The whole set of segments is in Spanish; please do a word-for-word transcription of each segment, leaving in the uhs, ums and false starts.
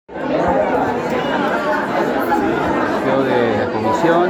De la comisión,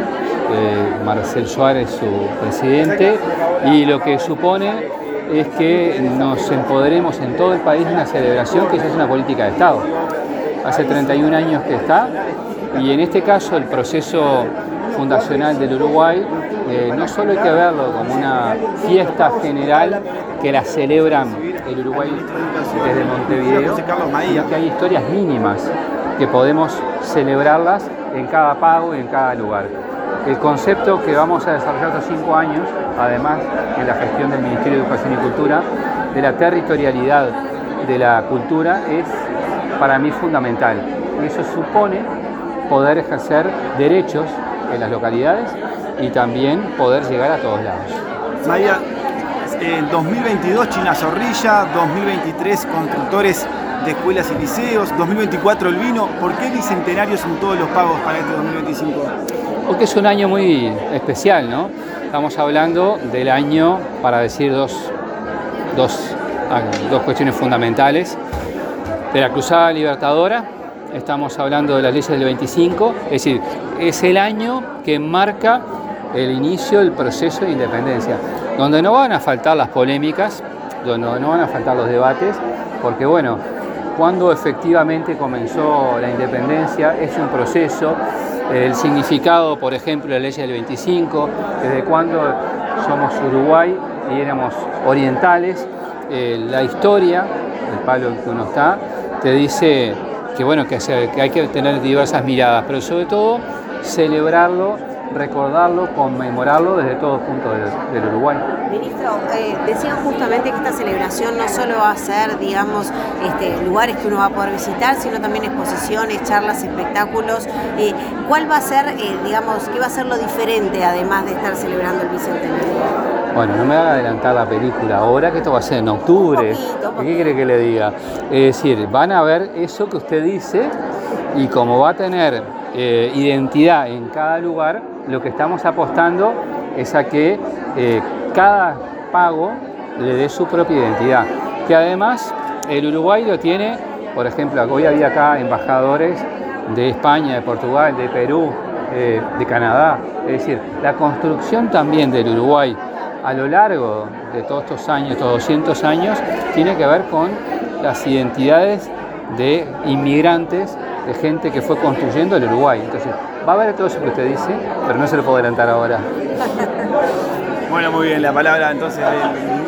eh, Marcel Suárez, su presidente, y lo que supone es que nos empoderemos en todo el país de una celebración que ya es una política de Estado. Hace treinta y un años que está, y en este caso el proceso fundacional del Uruguay, eh, no solo hay que verlo como una fiesta general que la celebran el Uruguay desde Montevideo, sino que hay historias mínimas que podemos celebrarlas en cada pago y en cada lugar. El concepto que vamos a desarrollar estos cinco años, además de la gestión del Ministerio de Educación y Cultura, de la territorialidad de la cultura, es para mí fundamental. Y eso supone poder ejercer derechos en las localidades y también poder llegar a todos lados. María, en dos mil veintidós China Zorrilla, dos mil veintitrés constructores de escuelas y liceos, dos mil veinticuatro el vino. ¿Por qué bicentenarios en todos los pagos para este dos mil veinticinco? Porque es un año muy especial, ¿no? Estamos hablando del año, para decir dos, dos, dos cuestiones fundamentales, de la Cruzada Libertadora, estamos hablando de las leyes del veinticinco, es decir, es el año que marca el inicio del proceso de independencia, donde no van a faltar las polémicas, donde no van a faltar los debates, porque bueno, cuando efectivamente comenzó la independencia es un proceso, el significado, por ejemplo, de la ley del veinticinco, desde cuando somos Uruguay y éramos orientales, eh, la historia, el palo en que uno está, te dice que, bueno, que, se, que hay que tener diversas miradas, pero sobre todo celebrarlo, recordarlo, conmemorarlo desde todos puntos del, del Uruguay. Ministro, eh, decían justamente que esta celebración no solo va a ser, digamos, este, lugares que uno va a poder visitar, sino también exposiciones, charlas, espectáculos. Eh, ¿Cuál va a ser, eh, digamos, qué va a ser lo diferente, además de estar celebrando el Bicentenario? Bueno, no me haga adelantar la película ahora, que esto va a ser en octubre. Un poquito, un ¿Qué quiere que le diga? Es decir, van a ver eso que usted dice, y como va a tener eh, identidad en cada lugar, lo que estamos apostando es a que eh, cada pago le dé su propia identidad. Que además el Uruguay lo tiene, por ejemplo, hoy había acá embajadores de España, de Portugal, de Perú, eh, de Canadá. Es decir, la construcción también del Uruguay a lo largo de todos estos años, estos doscientos años, tiene que ver con las identidades de inmigrantes, de gente que fue construyendo el Uruguay. Entonces, va a haber todo eso que usted dice, pero no se lo puedo adelantar ahora. Bueno, muy bien, la palabra entonces del